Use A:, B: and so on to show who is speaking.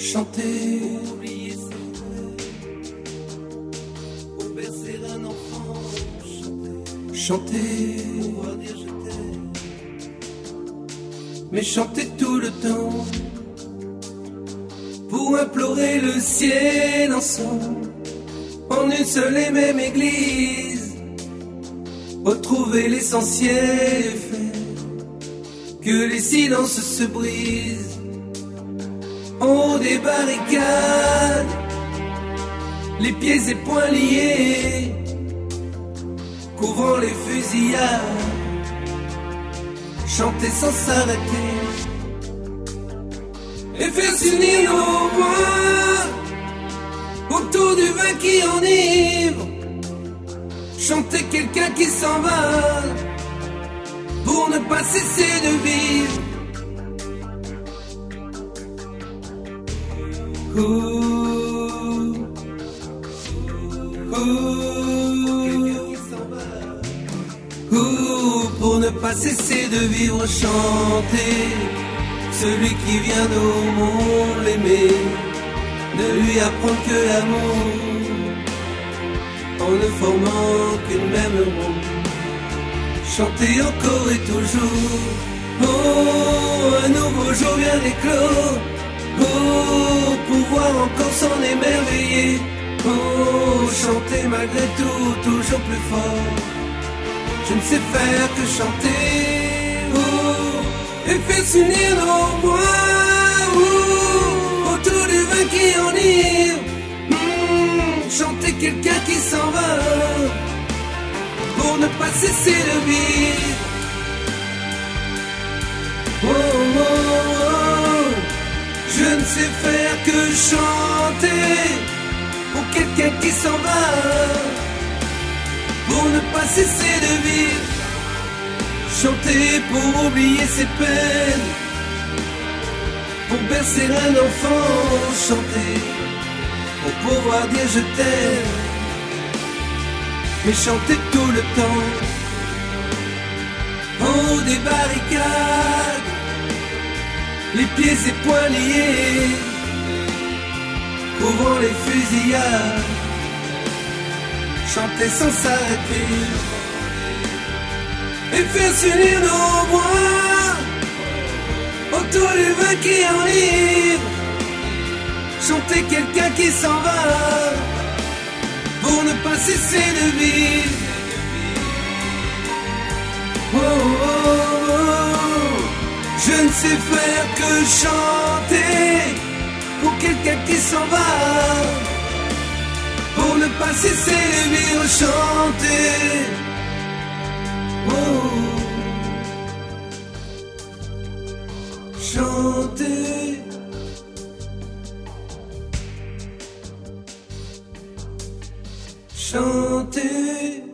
A: Chanter, oublier ses rêves, pour bercer un enfant. Chanter, pouvoir dire je t'aime, mais chanter tout le temps, pour implorer le ciel ensemble, en une seule et même église, retrouver l'essentiel et faire que les silences se brisent. En haut des barricades, les pieds et poings liés, couvrant les fusillades, chanter sans s'arrêter, et faire s'unir nos voix autour du vin qui enivre, chanter quelqu'un qui s'en va, pour ne pas cesser de vivre. Pour ne pas cesser de vivre, chanter celui qui vient au monde, l'aimer, de lui apprendre que l'amour, en ne formant qu'une même ronde, chanter encore et toujours. Oh, un nouveau jour vient d'éclore. Oh, pouvoir encore s'en émerveiller. Oh, chanter malgré tout, toujours plus fort. Je ne sais faire que chanter. Oh, et faire s'unir nos voix. Oh, autour du vin qui enivre. Chanter quelqu'un qui s'en va, pour ne pas cesser de vivre. Oh, oh, oh. Je ne sais faire que chanter pour quelqu'un qui s'en va, pour ne pas cesser de vivre. Chanter pour oublier ses peines, pour bercer un enfant. Chanter pour pouvoir dire je t'aime, mais chanter tout le temps. En haut des barricades, les pieds et poings liés, couvrant les fusillades, chanter sans s'arrêter, et faire s'unir nos voix autour du vin qui enivre, chanter quelqu'un qui s'en va, pour ne pas cesser de vivre. Oh, oh, oh. Je ne sais faire que chanter pour quelqu'un qui s'en va, pour ne pas cesser de vivre, chanter. Oh, chanter. Chanter.